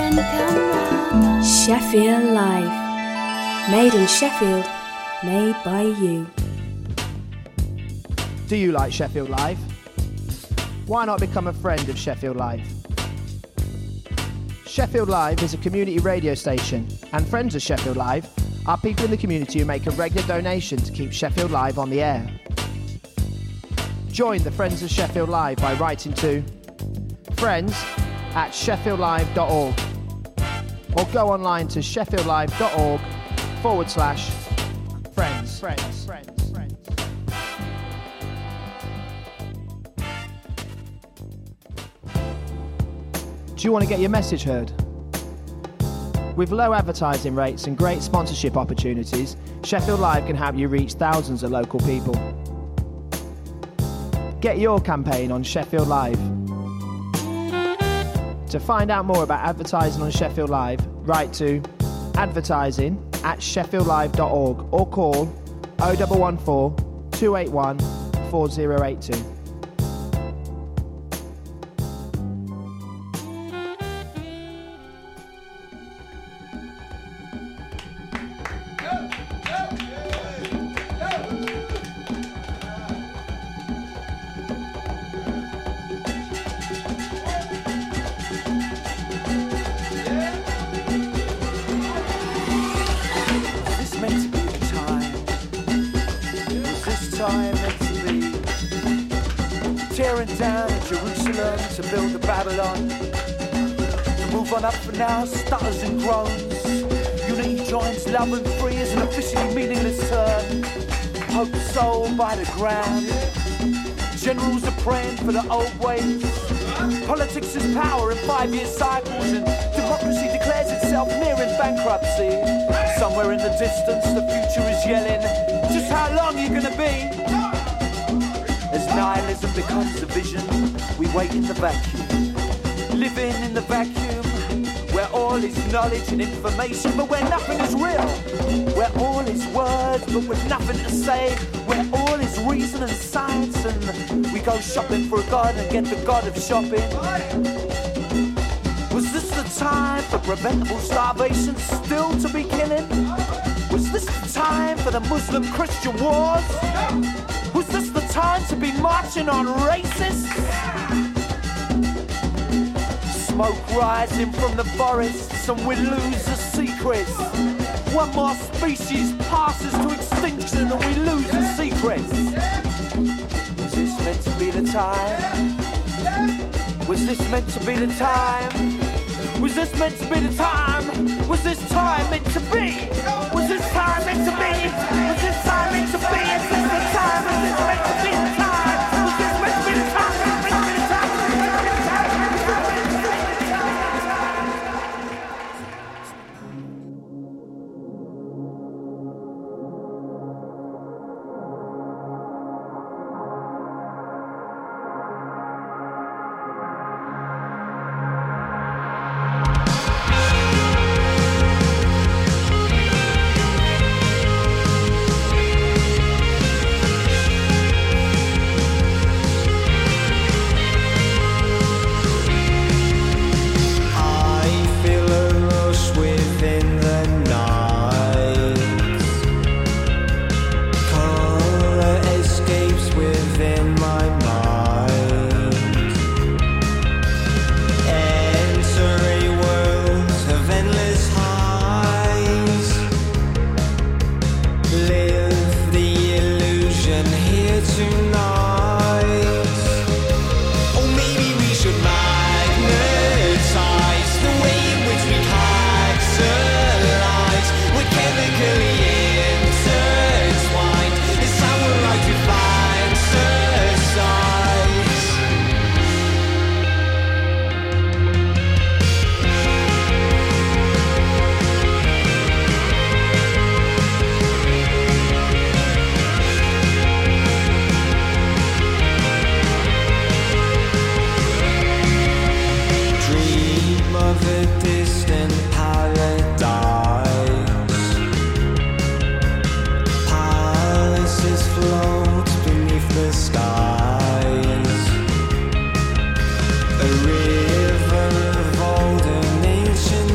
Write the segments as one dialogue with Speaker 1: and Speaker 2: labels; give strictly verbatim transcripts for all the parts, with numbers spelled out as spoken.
Speaker 1: friend, come round. Sheffield Live. Made in Sheffield, made by you.
Speaker 2: Do you like Sheffield Live? Why not become a friend of Sheffield Live? Sheffield Live is a community radio station, and friends of Sheffield Live are people in the community who make a regular donation to keep Sheffield Live on the air. Join the Friends of Sheffield Live by writing to friends at sheffield live dot org or go online to sheffield live dot org forward slash friends. Friends. Friends. Friends. Do you want to get your message heard? With low advertising rates and great sponsorship opportunities, Sheffield Live can help you reach thousands of local people. Get your campaign on Sheffield Live. To find out more about advertising on Sheffield Live, write to advertising at sheffield live dot org or call oh one one four, two eight one, four oh eight two.
Speaker 3: To build a Babylon, to move on up for now, stutters and groans. Unity joins love and free is an officially meaningless term. Hope soul by the ground. Generals are praying for the old ways. Politics is power in five-year cycles, and democracy declares itself nearing bankruptcy. Somewhere in the distance, the future is yelling, just how long are you gonna be? As nihilism becomes a vision, we wait in the vacuum, living in the vacuum, where all is knowledge and information, but where nothing is real, where all is words, but with nothing to say, where all is reason and science, and we go shopping for a god and get the god of shopping. Was this the time for preventable starvation still to be killing? Was this the time for the Muslim-Christian wars? Was this the time to be marching on racists? Smoke rising from the forests and we lose the secrets. One more species passes to extinction and we lose the secrets. Was this meant to be the time? Was this meant to be the time? Was this meant to be the time? Was this time meant to be? Was this time meant to be? Was this time meant to be? Is this the time? Was this meant to be the time? Was this meant to be the time? Was this meant to be the time? Was this meant to be the time? A river of olden ancient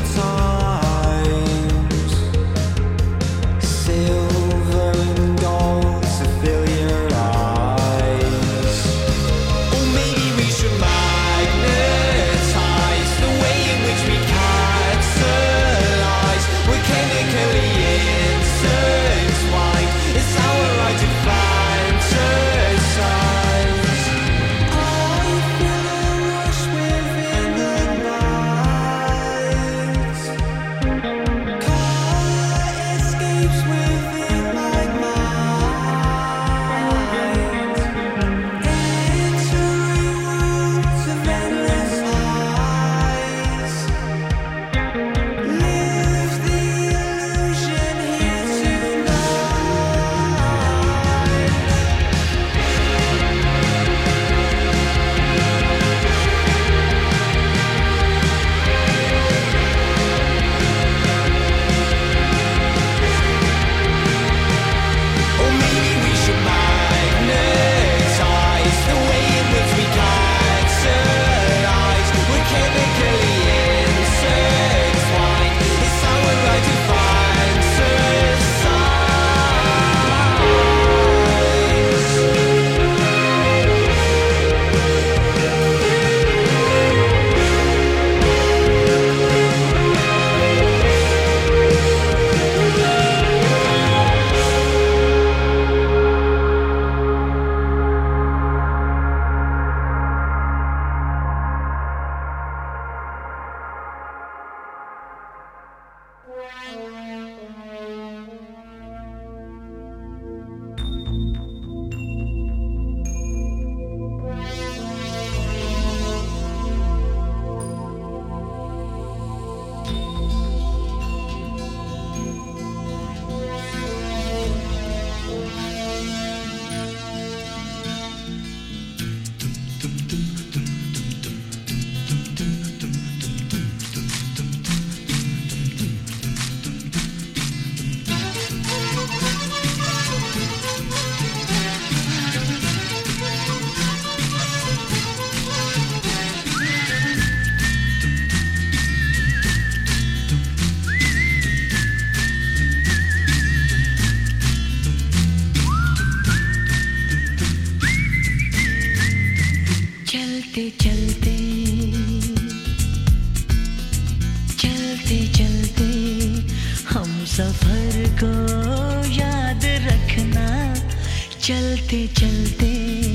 Speaker 4: चलते चलते हम सफर को याद रखना, चलते चलते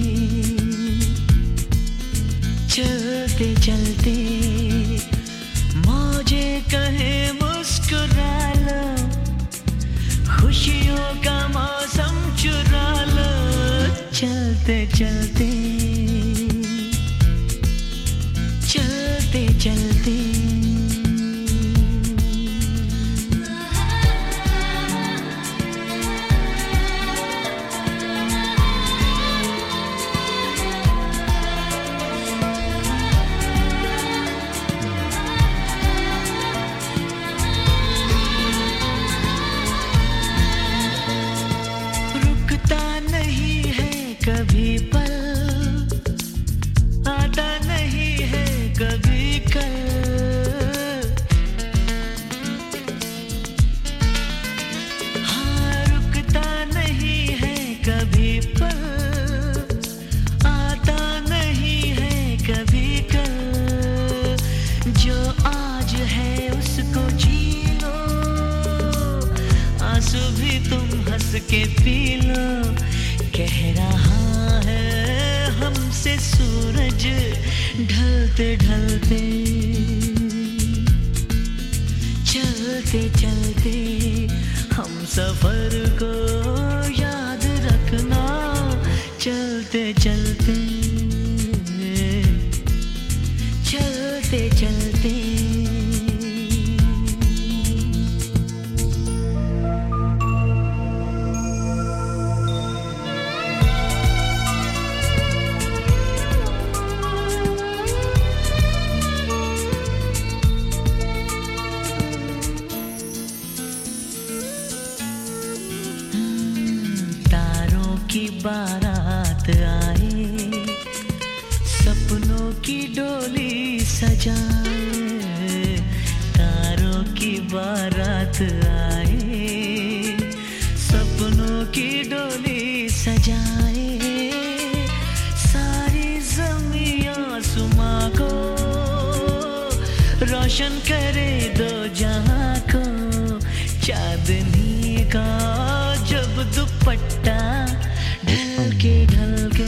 Speaker 4: चलते चलते मौजे कहे मुस्कुरा लो, खुशियों का मौसम चुरा लो, चलते चलते चलते चलते के पी लो, कह रहा है हमसे सूरज ढलते ढलते, चलते चलते हम सफर को याद रखना, चलते चलते चलते चलते की बारात आए, सपनों की डोली सजाए, तारों की बारात आए, सपनों की डोली सजाए, सारी ज़मीं आसमां को रोशन करे दो जहां को, चांदनी का जब दुपट्टा ढलके ढलके,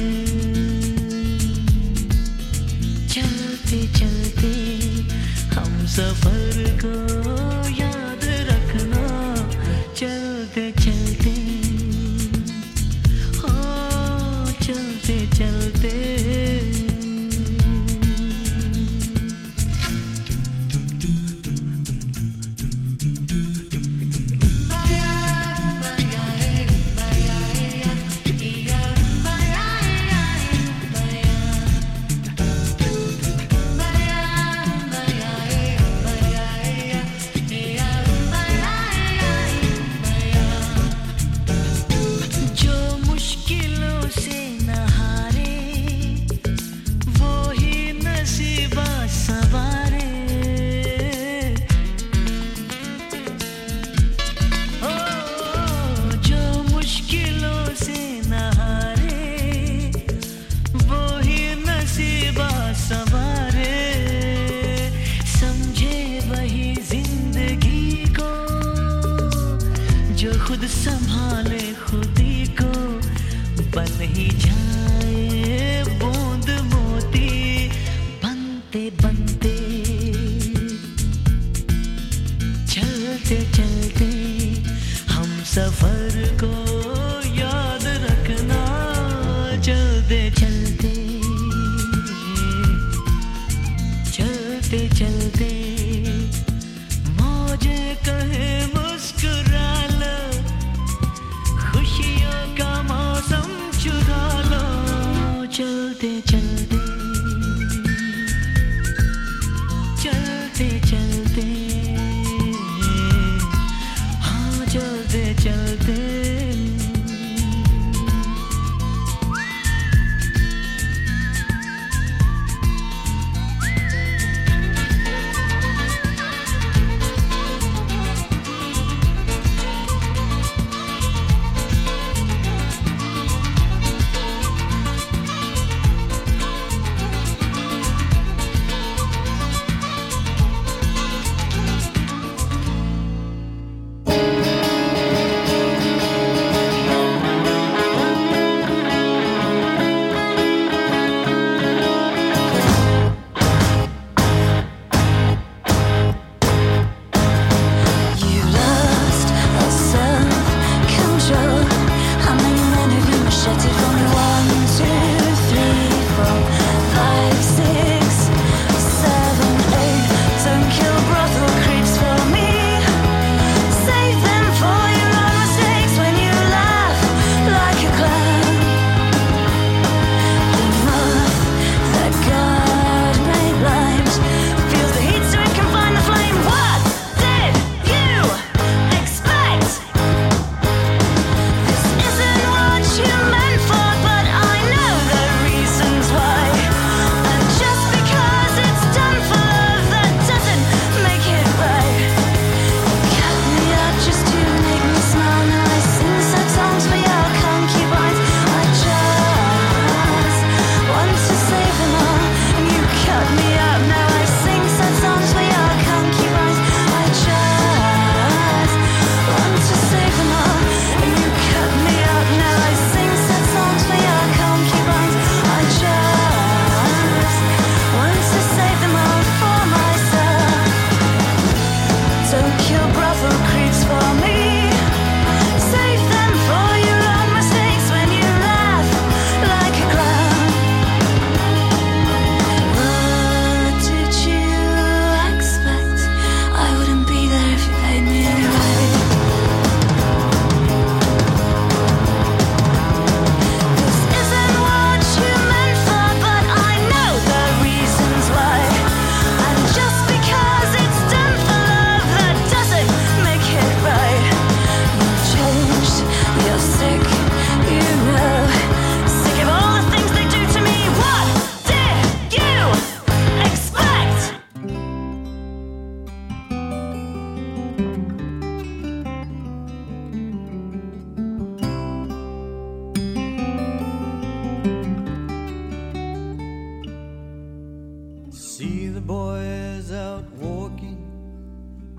Speaker 4: चलते चलते हम सफर को याद रखना, चलते चलते हाँ चलते चलते खुद संभाले खुदी को, बन ही जाए बूंद मोती बनते बनते, चलते चलते हम सफर को याद रखना, चलते चलते चलते चलते मौजे कहे मुस्कुरा लो, खुशियों का मौसम चुरा लो, चलते चलते चलते चलते हाँ चलते चलते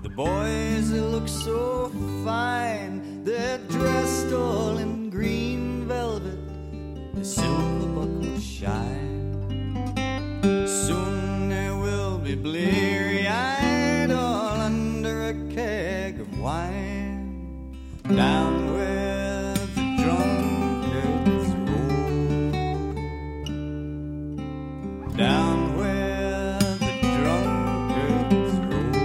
Speaker 5: The boys, they look so fine. They're dressed all in green velvet. The silver buckles shine. Soon they will be bleary-eyed, all under a keg of wine. Down where the drunkards roll. Down where the drunkards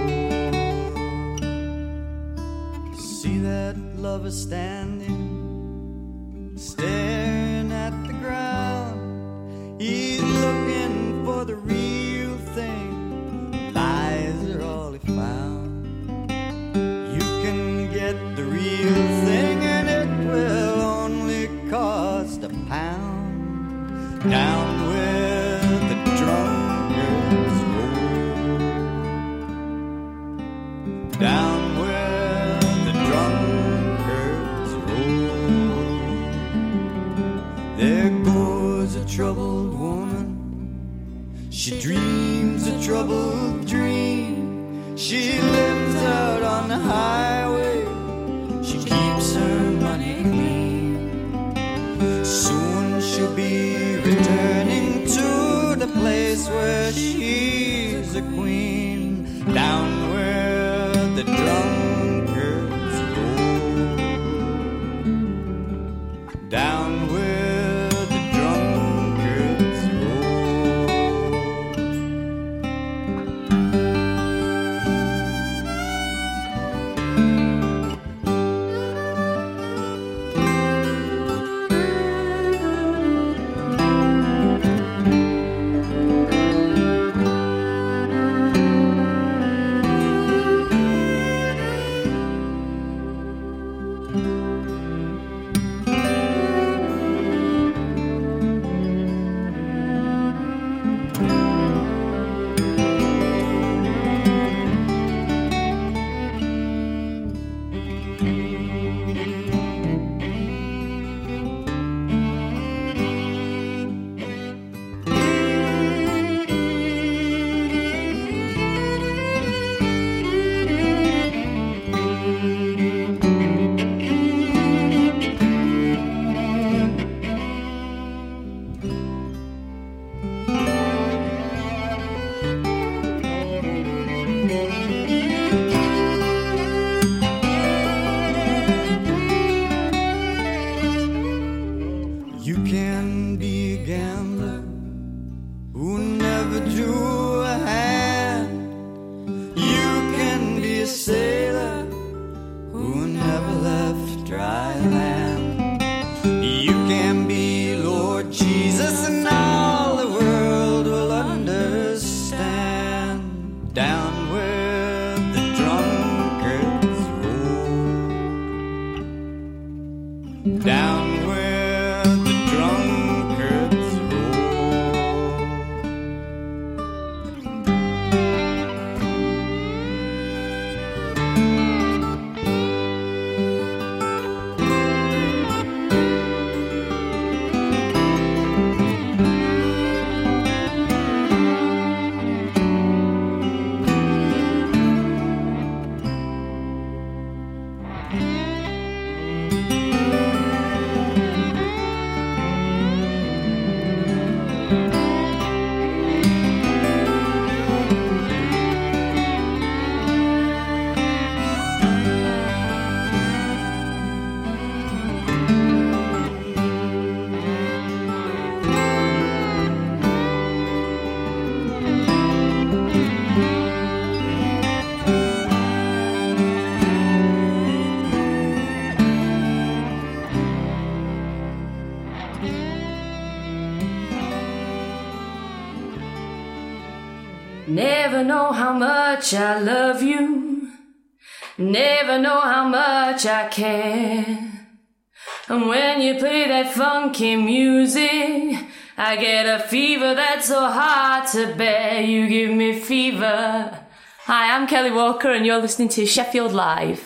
Speaker 5: roll. See that lover standing, staring at the ground. He's looking for the real thing. Lies are all he found. You can get the real thing and it will only cost a pound. Down where the drunkards roll. Down where the drunkards roll. There goes a troubled woman. She dreams a troubled dream. She lives out on the highway. She keeps her money clean. Soon she'll be returning to the place where she's a queen. Down where the drunkards roll. Down where the drunkards You can be a gambler who never drew a hand. You can be a sailor who never left dry land. You can be Lord Jesus and all the world will understand. Down where the drunkards roll. Down where the drunkards roll.
Speaker 6: Never know how much I love you. Never know how much I care. And when you play that funky music, I get a fever that's so hard to bear. You give me fever. Hi, I'm Kelly Walker and you're listening to Sheffield Live.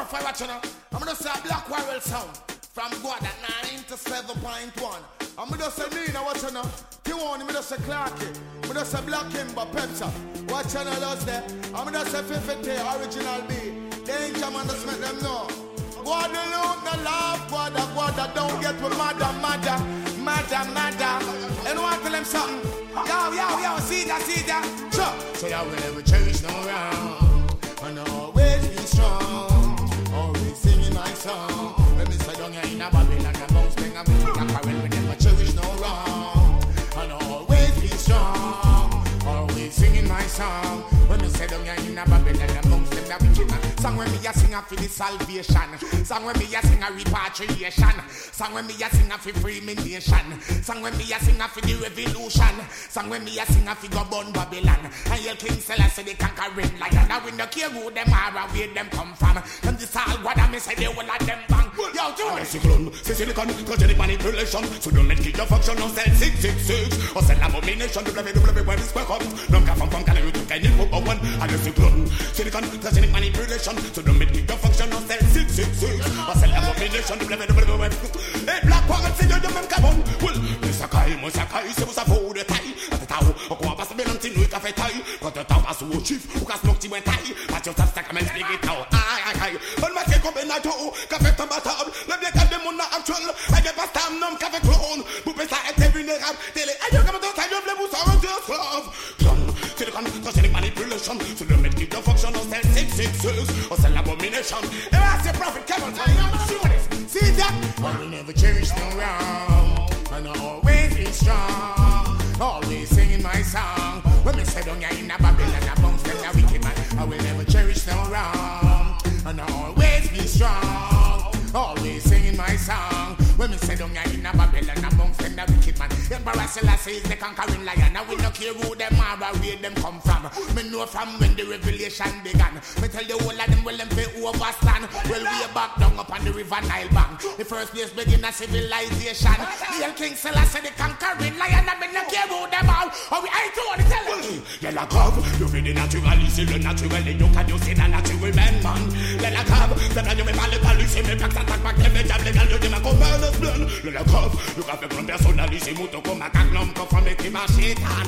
Speaker 7: fire watch now. I'm gonna say a Black Warrior sound from God at nine to seven point one. I'm gonna say Nina, watch now. You want me to say Clarky. I'm gonna say Black Kimber, Pepsa. Watch channel us there. I'm gonna say fifty original B. Danger man, just make them know. Guadalupe, the love, Guada, Guada, don't get with mother, mother, mother, mother. Anyone tell them something? Yo, yo, yo, see that, see that. Sure. So I will never change no round. And always be strong. Always singing my song. When me say down here in a Babylon, I bounce, bang, I'm in a quarrel. We never change no round. And always be strong. Always singing my song. When me say down here in a Babylon, I bounce, them that wicked man. Song when me a sing a for the salvation. Song when me a sing a repatriation. Song when me a sing a for free me nation. Song when me a sing a for the revolution. Song when me a sing a for go burn Babylon. And your King Selassie the conquering lion. Now we no care who them are and where them come from. Them this all what I me say they will let them bang. Yo, do it. Cyclone, silicon, cogenic manipulation. So don't make it your function on cell six six six. Or cell abomination to w w where it's welcome. Don't come from can you to can you go one. And the cyclone, silicon, cogenic manipulation. So don't make it your function on cell six six six. Or cell abomination to w w where hey, Black Pocket, see you, man, come on. Well, Mister Kai, Mister Kai, c'est vous ça vaut de taille. At the tower, on croit pas se bien un petit nuit café taille. Quand le temps passe au chiffre, ou casse mon petit moins taille. Pas de ça, comme un stick it out. Aïe, aïe, aïe. On m'a fait combien de temps, café tombatable. Le bien qu'à des mondes actuels, avec des pastam, nom, café clone. Vous pensez à être vulnérable. Télé, aïe, comme dans ta gueule, vous savez, Dieu slave. Clone, c'est le contrôle manipulation. So don't make it your function on cell six six six. Or cell abomination. And I say, Prophet, come on, tell you, I'm sure this. See that? I will never change no round. And I always be strong. Always singing my song. When me say down here in a Babylon, I bounce them a wicked man. I will never cherish no wrong. And I always be strong. Always singing my song. When me say down here in a Babylon, I bounce them a wicked man. Emperor Selassie is the conquering lion. I will not care who them are or where them come from. Me know from when the revelation began. Me tell you all of them well them pay overstand. Well we are back down up on the river Nile bank. The first place begin a civilization. The King Selassie the conquering lion. I me not care who them are. Or we ain't to what tell them. Y'a la cave, you fais des naturalistes, le naturel et donc à Dieu c'est la naturelle même man. Y'a la cave, c'est la nuit mal évaluée, mais pas que ça t'attaque pas que les médias légales de ma commerce blanc. Y'a la cave, you have a personnalisé, mouton comme un cagnum, comme from making my shit on.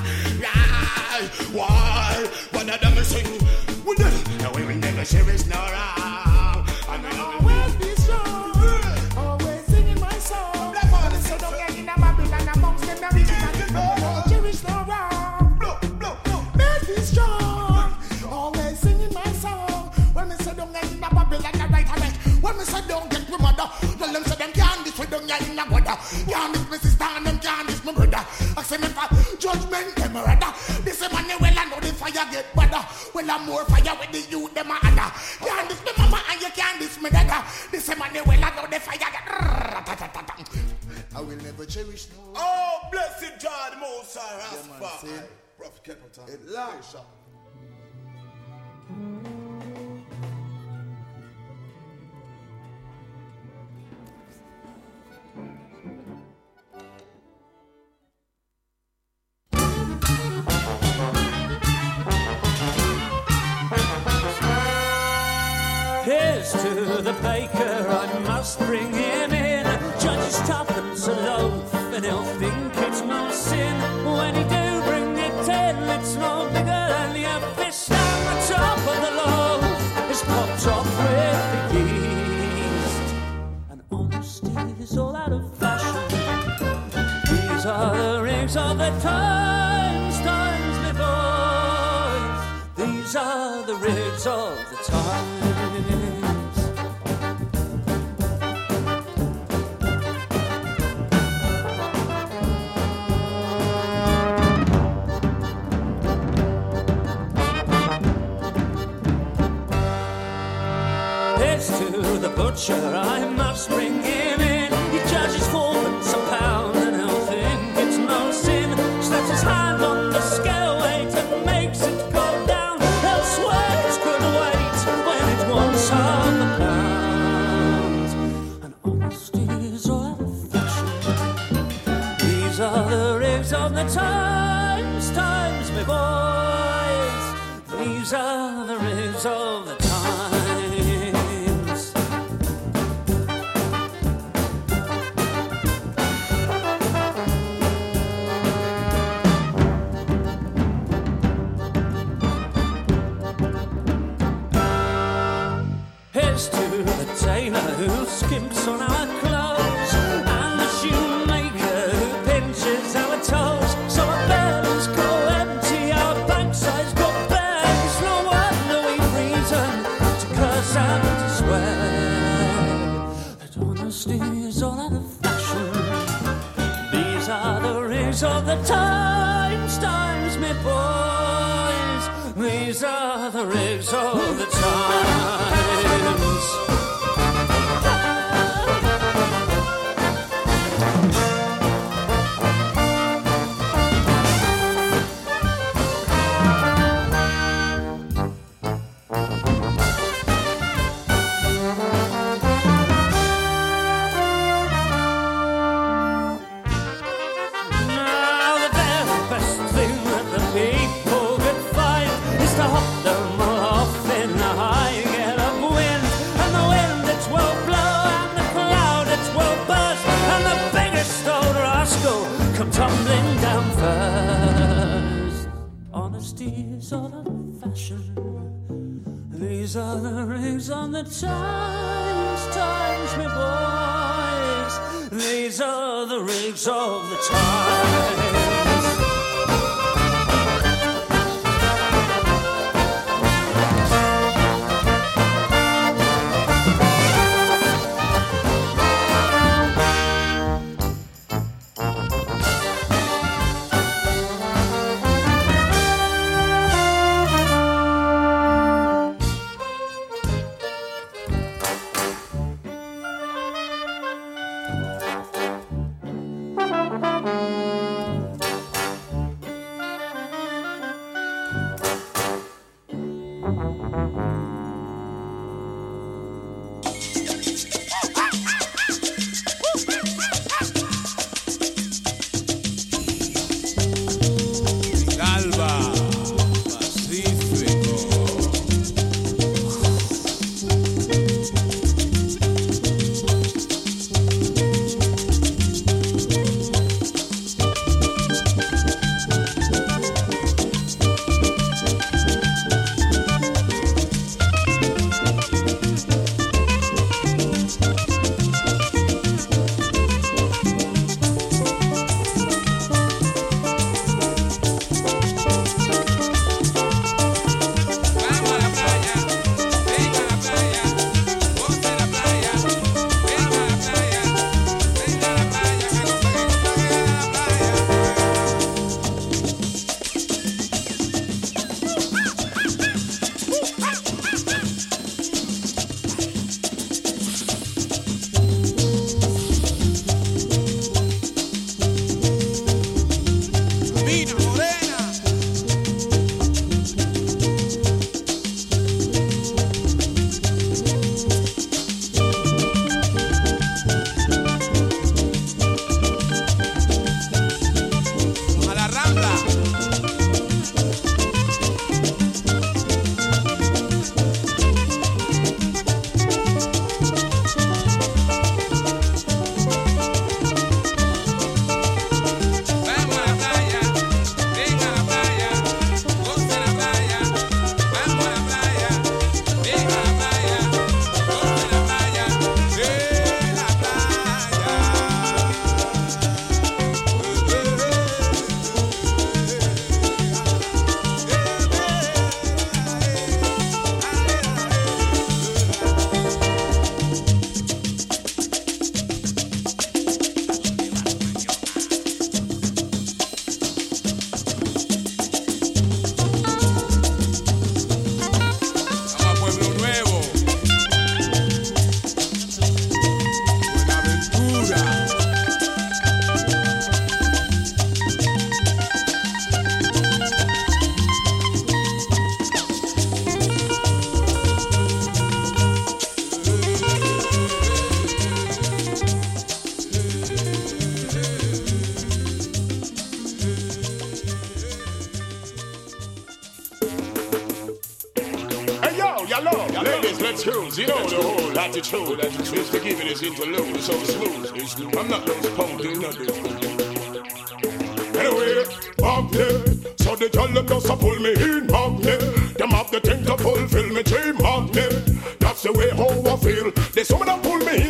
Speaker 7: Why, why, one of them is singing, we did it, and we will never cherish no wrong. And we always be strong, always singing my song. So don't get in a Babylon amongst them, and we can cherish no wrong. Always be strong, always singing my song. When me say don't get in a Babylon, I write a wreck. When me say don't get with mother, tell them say them can't this, we don't get in a water. Can't this, me sister, and them can't this, my brother. I say me for judgment, them rather. This is money well, I know the fire get better. Well, I'm more fire with the youth, them a other. Can't this me mama, and you can't this me dada. This is money well, I know the fire get. I will never cherish no.
Speaker 8: Oh, blessed God, Most High, Rastafari.
Speaker 7: Prophet Keppleton.
Speaker 8: It lies.
Speaker 4: Here's to the baker, I must bring him in. Judge's tuppence a loaf, and he'll think it's no sin. When he do bring it in, it's no bigger than your fist. And the top of the loaf is popped off with the yeast. And honesty is all out of fashion. These are the rings of the times, times before. These are the rigs of the times. Butcher, I must bring him in. He judges fourpence a pound, and he'll think it's no sin. Slaps his hand on the scale weight and makes it go down. He'll swear it's good weight when it wants half a pound. And honesty is all out of fashion. These are the rigs of the times, times, me boys. These are the rigs of the times. who skimps on our clothes, and the shoemaker who pinches our toes. So our bellies go empty, our backsides go bare. It's no wonder we've reason to curse and to swear that honesty is all out of fashion. These are the rigs of the times, times, me boys. These are the rigs of the times. Tumbling down first. Honesty is all out of fashion. These are the rings on the times, times, me boys. These are the rings of the times.
Speaker 8: let's choose. You know the whole attitude is to give it this interlude so smooth. I'm not those punky nothing. Anyway, magnet. So the girl them just a pull me in, magnet. Them have the thing to fulfill me dream, magnet. That's the way how I feel. There's some of them pull me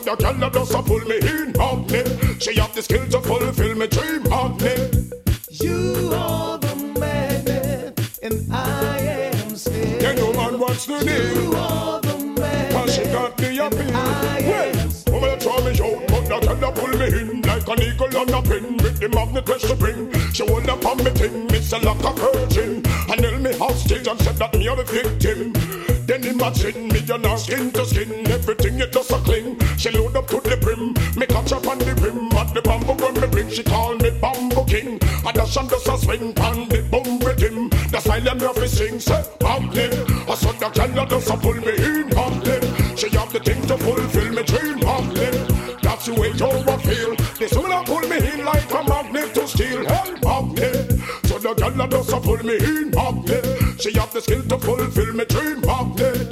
Speaker 8: the girl that does a pull me in magnet. She have the skill to fulfill me dream magnet.
Speaker 9: You are the magnet, and I am still.
Speaker 8: Then no man wants to deal.
Speaker 9: You are the magnet,
Speaker 8: cause she got the appeal.
Speaker 9: I
Speaker 8: Well,
Speaker 9: am still.
Speaker 8: woman try me out, but the girl that pull me in like an eagle on a pin with the magnet where she bring. She hold up on me thing, it's a lock of virgin, and held me hostage and said that me are the victim. Then imagine me and her skin to skin, everything it does a cling. She load up to the brim, me catch up on the rim. At the bamboo when me bring, she call me Bamboo King. And dash and does a swing pan the boom rhythm. The style and me sing, say magnet. I saw the girl does a pull me in magnet. She have the thing to fulfill me dream magnet. That's the way you feel. This woman pull me in like a magnet to steal. Hell magnet. So the girl does a pull me in magnet. She have the skill to fulfill me dream magnet.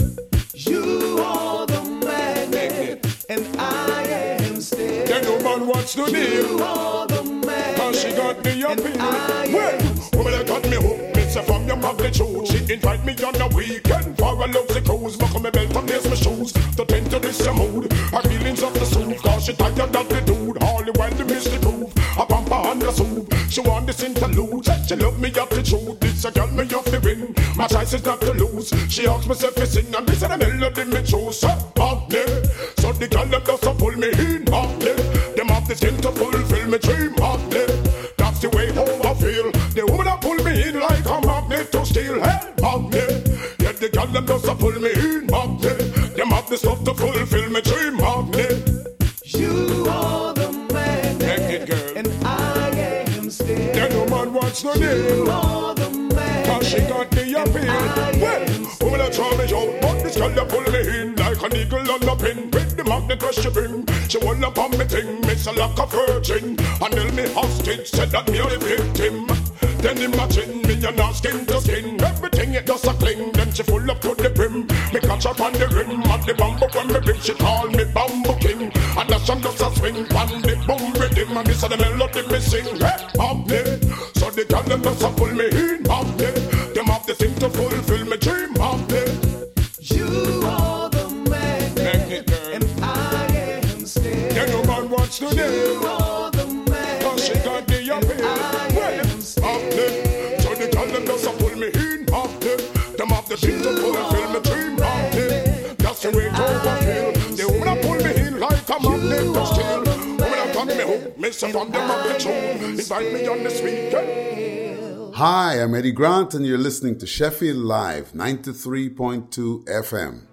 Speaker 9: You are the magnet, and I am still.
Speaker 8: Then no man wants to deal.
Speaker 9: You are the magnet,
Speaker 8: cause she got the appeal.
Speaker 9: I
Speaker 8: Well, woman that got me hooked, me say from your magnet shoes. She invite me on a weekend for a lovely cruise. Buckle me belt and lace my shoes to tend to this your mood. Her feelings of the soothe, cause she tired of the dude. All the while the mystery prove, a pamper and a soothe. She want this interlude, she love me up the truth. This a girl me off the win, my choice is not to lose. She asks me if I sing and this is the melody me choose. So, magnet, so the girl them does a pull me in magnet. Them have the skill to fulfill me dream magnet. That's the way how I feel. The woman that pull me in like a magnet to steal. Hey, magnet. Yeah, the girl them does a pull me in magnet. Them have the stuff to fulfill me dream magnet.
Speaker 9: You are the magnet,
Speaker 8: Magnet girl,
Speaker 9: and I am still.
Speaker 8: then no man wants no deal.
Speaker 9: You are the magnet,
Speaker 8: Cause she got the appeal.
Speaker 9: I
Speaker 8: Well,
Speaker 9: am
Speaker 8: woman that try me out, but this girl that pull me in like an eagle on a pin. With the magnet where she bring, she hold up on me thing, miss a like a virgin, and held me hostage, said that me are the victim. Then imagine me and her skin to skin, everything it does a cling. Then she full up to the brim, me catch her on the rim. At the bamboo when me bring, she call me Bamboo King. And the sun does a swing, pan the boom rhythm, and this is the melody me sing. Hey, magnet, so the girl them does a pull me in magnet. Them have the thing to fulfill me dream magnet.
Speaker 9: you are the magnet,
Speaker 8: Magnet girl,
Speaker 9: and I am still.
Speaker 8: yeah, no man wants to
Speaker 9: You
Speaker 8: deal.
Speaker 9: are the magnet,
Speaker 8: Cause she got the appeal.
Speaker 9: I
Speaker 8: Well,
Speaker 9: am still.
Speaker 8: magnet, so the girl them does a pull me in magnet. Them have the thing to fulfill me dream magnet. That's the way I feel. The woman that pull me in like a magnet to steal. Woman that got me hooked, miss her from the magnet show. Invite me on this weekend.
Speaker 10: Hi, I'm Eddie Grant, and you're listening to Sheffield Live, ninety-three point two F M.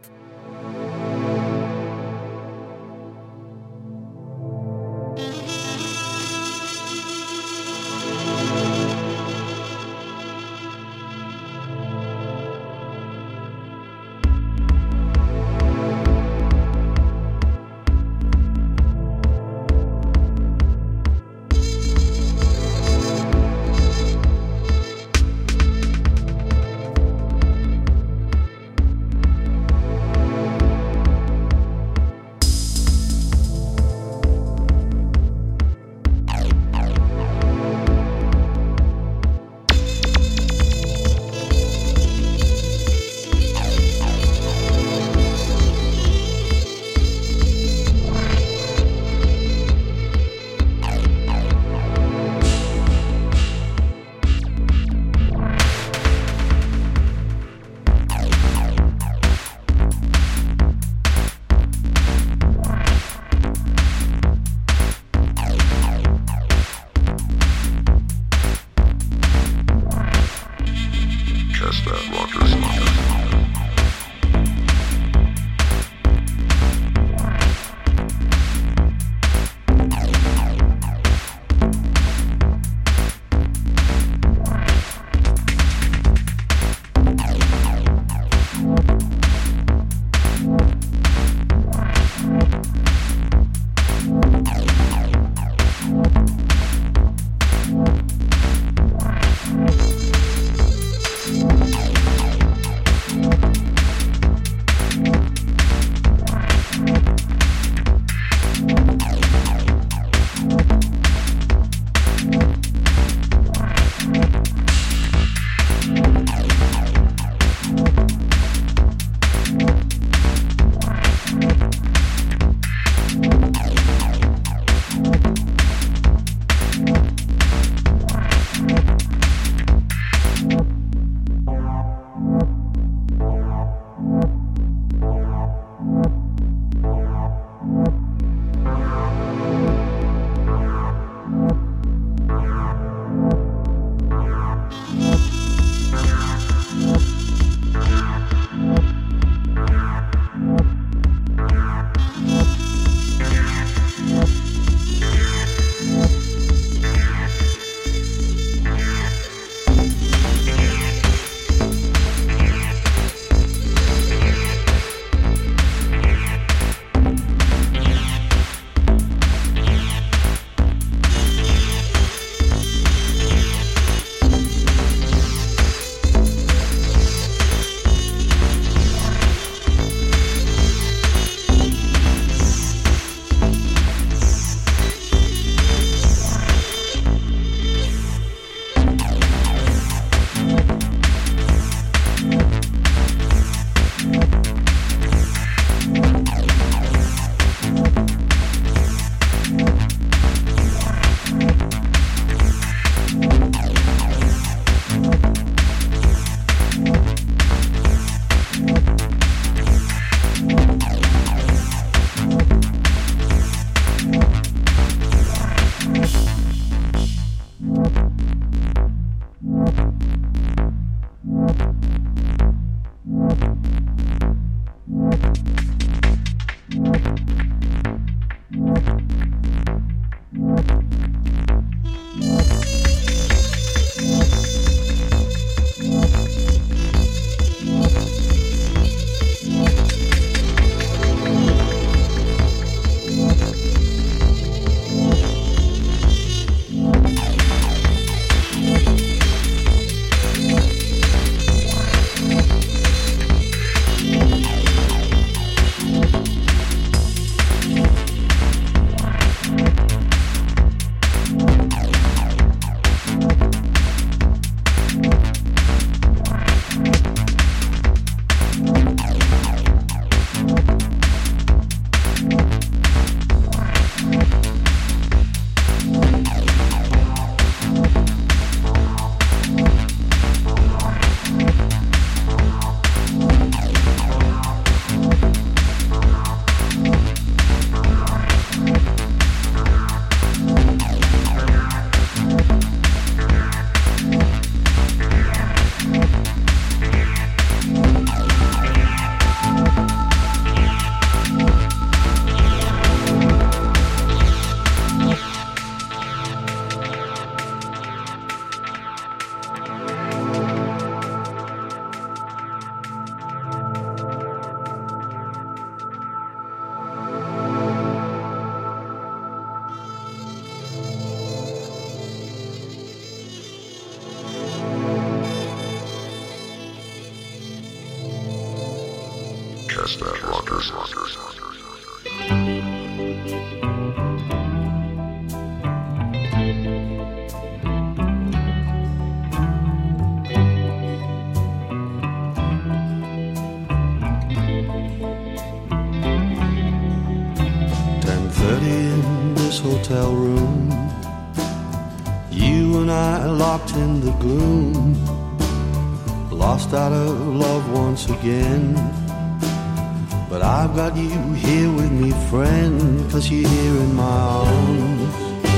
Speaker 11: ten thirty in this hotel room, you and I locked in the gloom, lost out of love once again. But I've got you here with me, friend, 'cause you're here in my arms,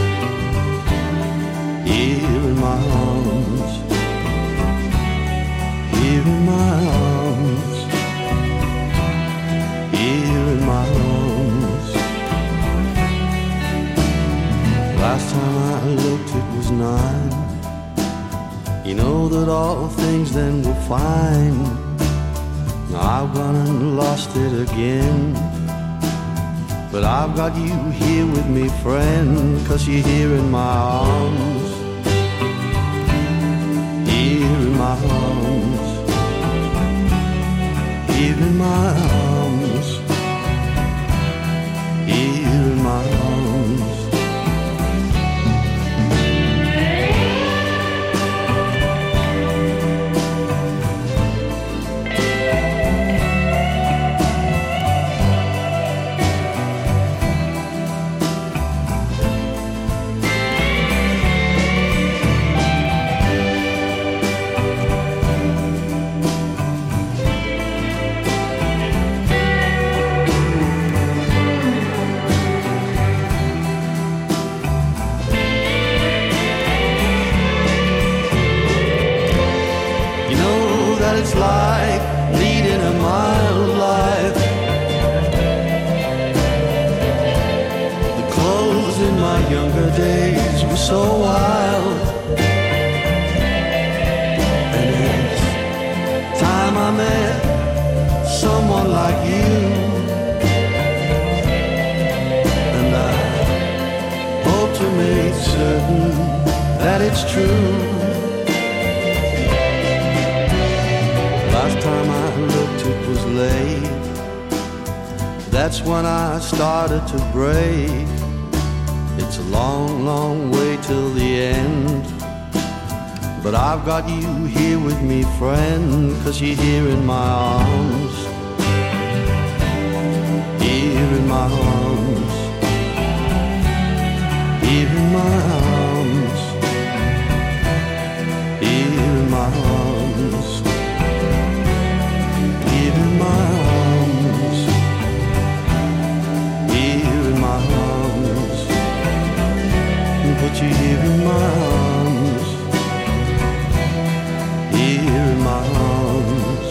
Speaker 11: here in my arms, here in my arms, here in my arms. Last time I looked it was nine. You know that all things then were fine. Now I've gone and lost it again. But I've got you here with me, friend, 'cause you're here in my arms, here in my arms, here in my arms, here in my arms. It's like leading a mild life. The clothes in my younger days were so wild, and it's time I met someone like you, and I hope to make certain that it's true. Last time I looked it was late. That's when I started to break. It's a long, long way till the end. But I've got you here with me, friend, 'cause you're here in my arms, here in my arms, here in my arms, here in my arms, here in my arms, here in my arms, put you here in my arms, here in my arms.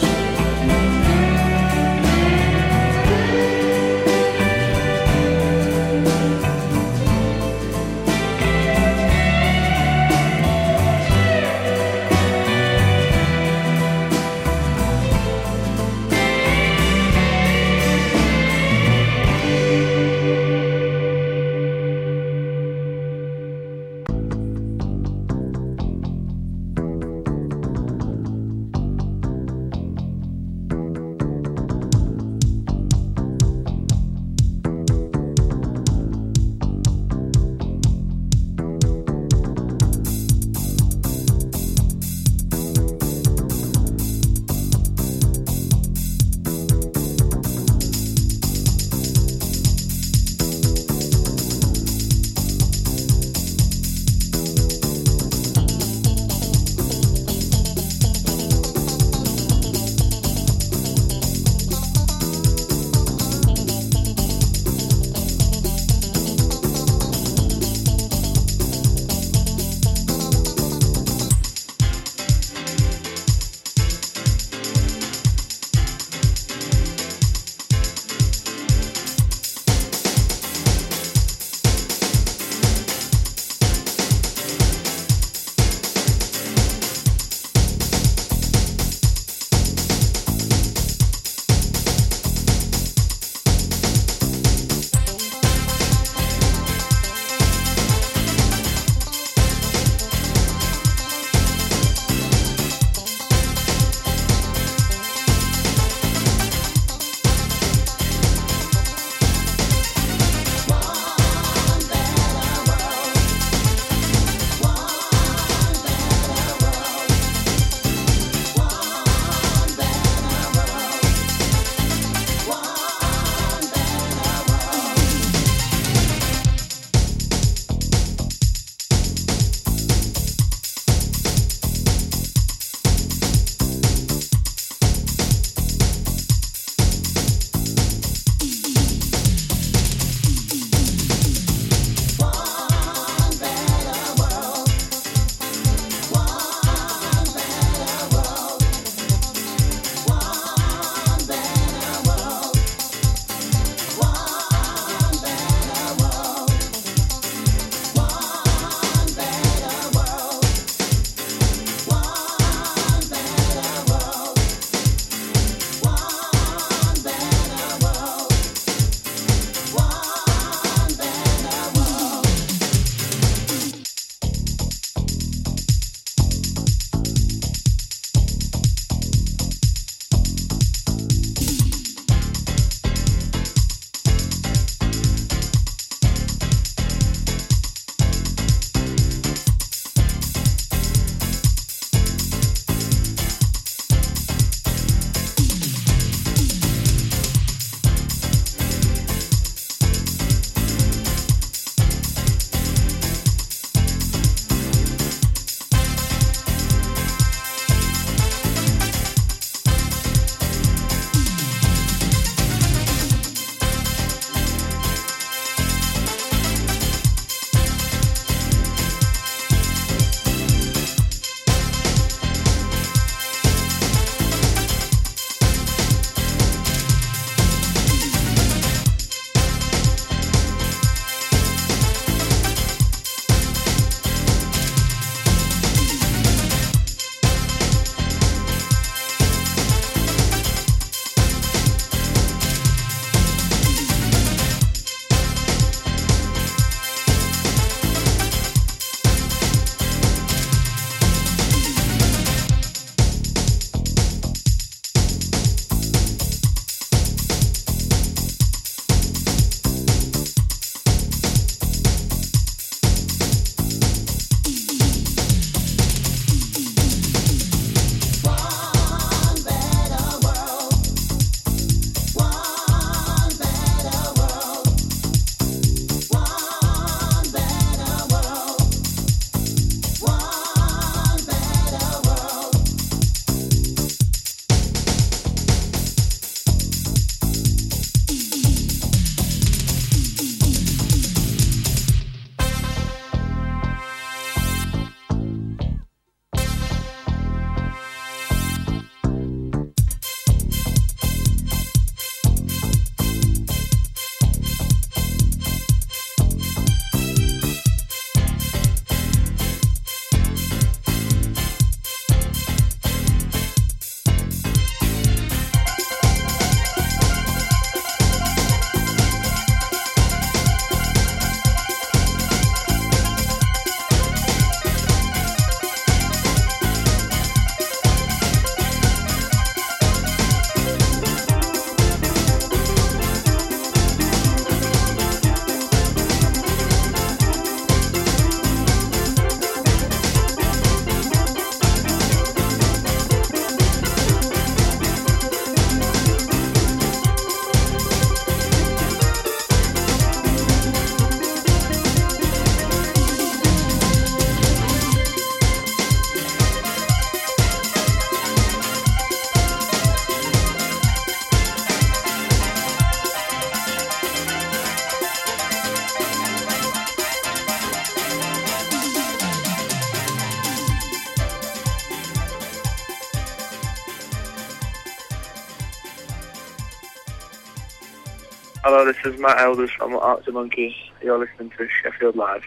Speaker 12: Hello, this is Matt Elders from Arctic Monkeys. You're listening to Sheffield Live.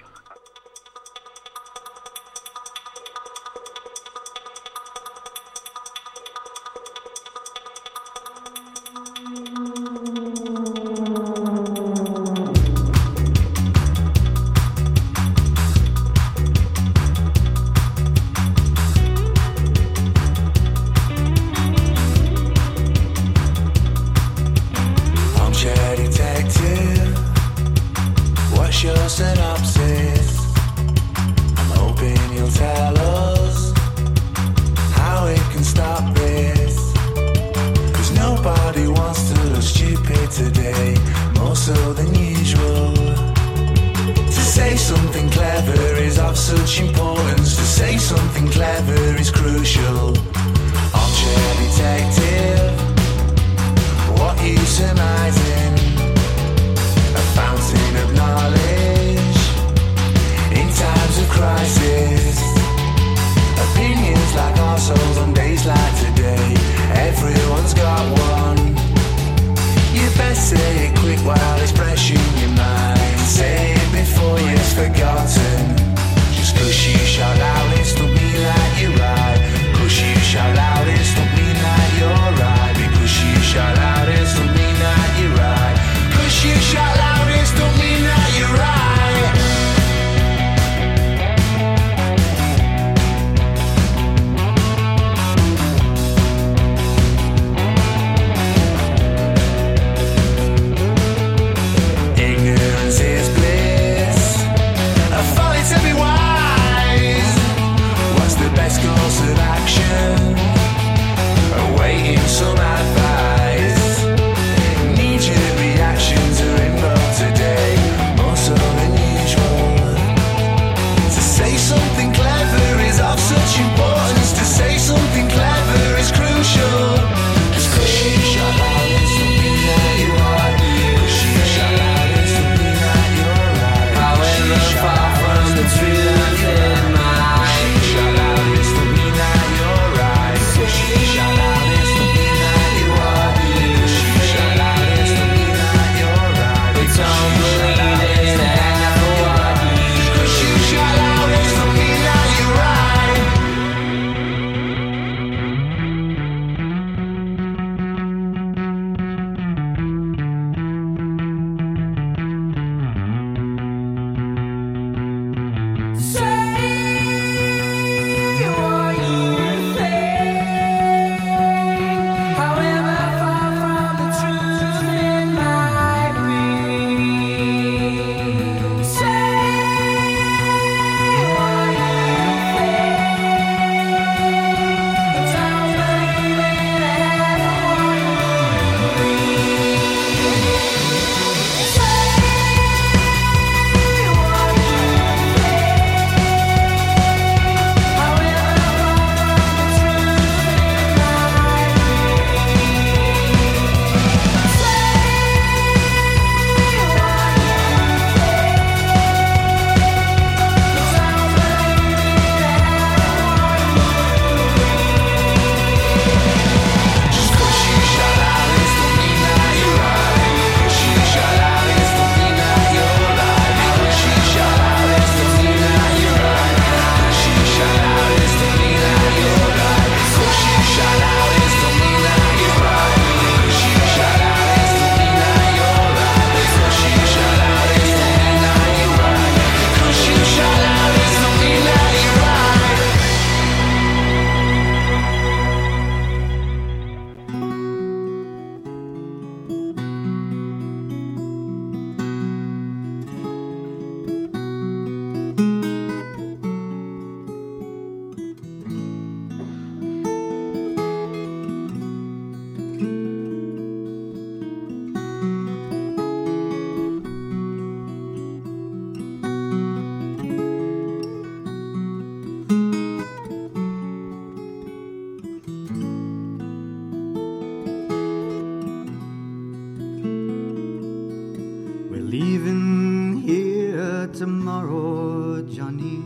Speaker 5: leaving here tomorrow, Johnny.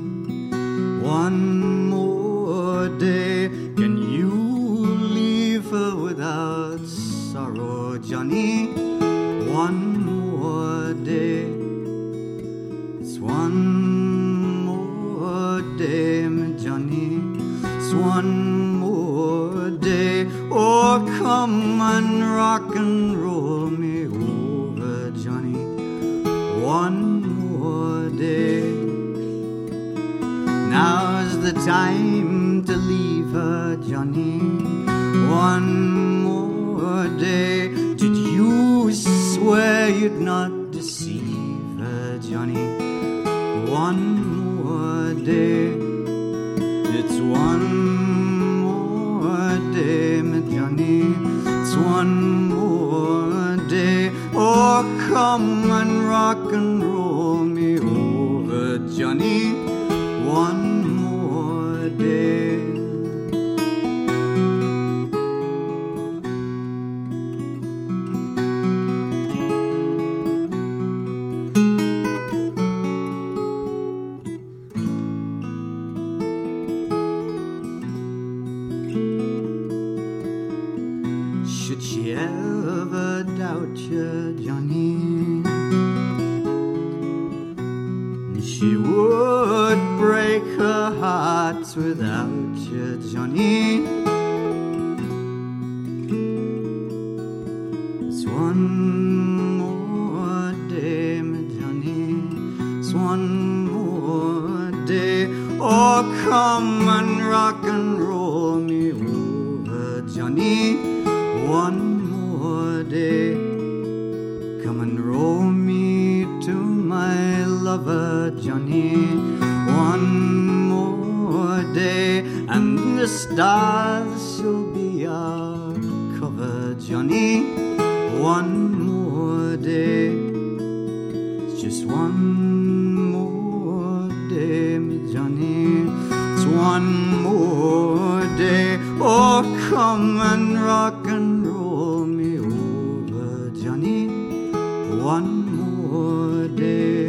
Speaker 5: One more day. Can you leave her without sorrow, Johnny? One one more day, my Johnny. It's one more day. Oh, come and rock and roll me over, Johnny. One more day. Now's the time to leave her, Johnny. One more day. Did you swear you'd not deceive her, Johnny? One more day. It's one more day, my Johnny. It's one more day. Oh, come and rock and roll me over, Johnny. One more day. Should she ever doubt you, Johnny, she would break her heart without you, Johnny. It's one more day, my Johnny. It's one more day. Oh, come and rock and roll me over, Johnny. One more day. Come and roll me to my lover, Johnny. One more day, and the stars shall be our cover, Johnny. One more day. It's just one more day, me Johnny. It's one more day. Oh, come and rock and roll me over, Johnny. One more day.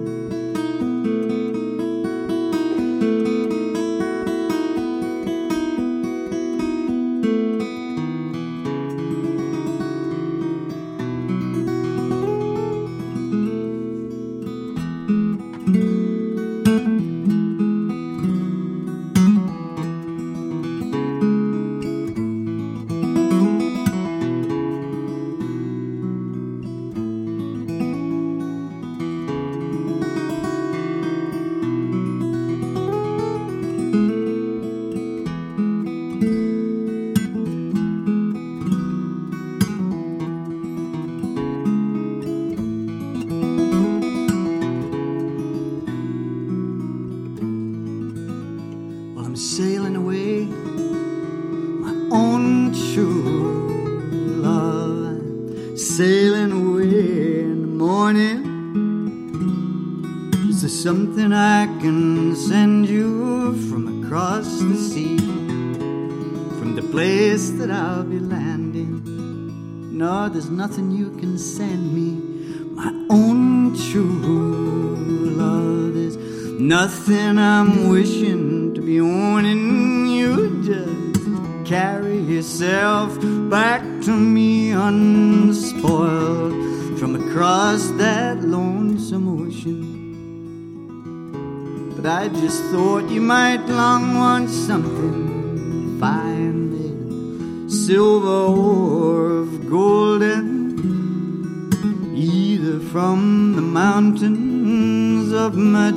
Speaker 5: Sailing away, my own true love. Sailing away in the morning. Is there something I can send you from across the sea, from the place that I'll be landing? No, there's nothing you can send me, my own true love. There's nothing I'm wishing to be owning. You just carry yourself back to me unspoiled from across that lonesome ocean. But I just thought you might long want something fine, made silver or of golden, either from the mountains of my